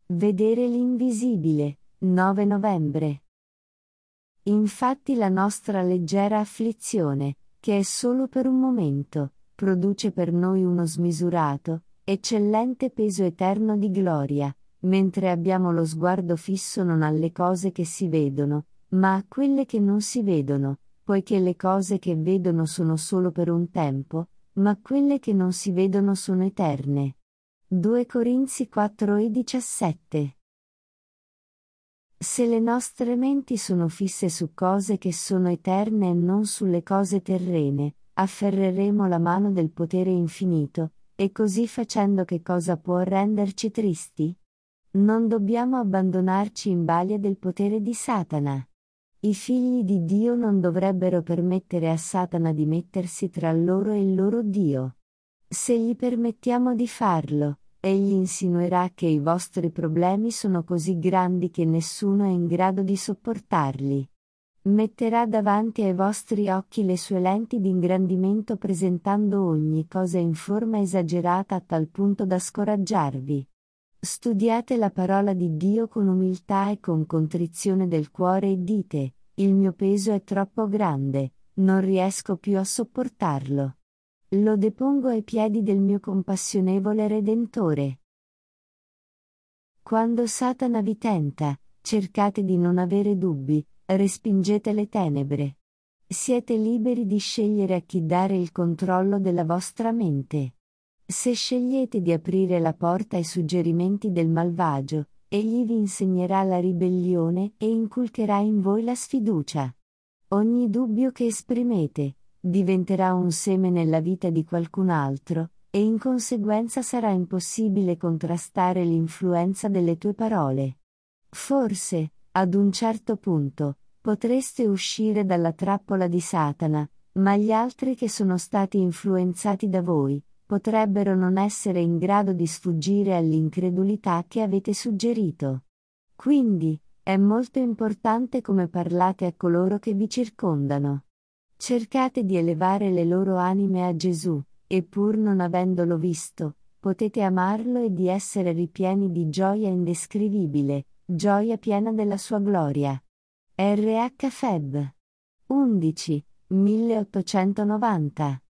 Vedere l'invisibile, 9 novembre. Infatti la nostra leggera afflizione, che è solo per un momento, produce per noi uno smisurato, eccellente peso eterno di gloria, mentre abbiamo lo sguardo fisso non alle cose che si vedono, ma a quelle che non si vedono, poiché le cose che vedono sono solo per un tempo, ma quelle che non si vedono sono eterne. 2 Corinzi 4:17. Se le nostre menti sono fisse su cose che sono eterne e non sulle cose terrene, afferreremo la mano del potere infinito, e così facendo che cosa può renderci tristi? Non dobbiamo abbandonarci in balia del potere di Satana. I figli di Dio non dovrebbero permettere a Satana di mettersi tra loro e il loro Dio. Se gli permettiamo di farlo, egli insinuerà che i vostri problemi sono così grandi che nessuno è in grado di sopportarli. Metterà davanti ai vostri occhi le sue lenti di ingrandimento presentando ogni cosa in forma esagerata a tal punto da scoraggiarvi. Studiate la parola di Dio con umiltà e con contrizione del cuore e dite: il mio peso è troppo grande, non riesco più a sopportarlo. Lo depongo ai piedi del mio compassionevole Redentore. Quando Satana vi tenta, cercate di non avere dubbi, respingete le tenebre. Siete liberi di scegliere a chi dare il controllo della vostra mente. Se scegliete di aprire la porta ai suggerimenti del malvagio, egli vi insegnerà la ribellione e inculcherà in voi la sfiducia. Ogni dubbio che esprimete diventerà un seme nella vita di qualcun altro, e in conseguenza sarà impossibile contrastare l'influenza delle tue parole. Forse, ad un certo punto, potreste uscire dalla trappola di Satana, ma gli altri che sono stati influenzati da voi potrebbero non essere in grado di sfuggire all'incredulità che avete suggerito. Quindi, è molto importante come parlate a coloro che vi circondano. Cercate di elevare le loro anime a Gesù, e pur non avendolo visto, potete amarlo e di essere ripieni di gioia indescrivibile, gioia piena della sua gloria. R. H. Feb. 11, 1890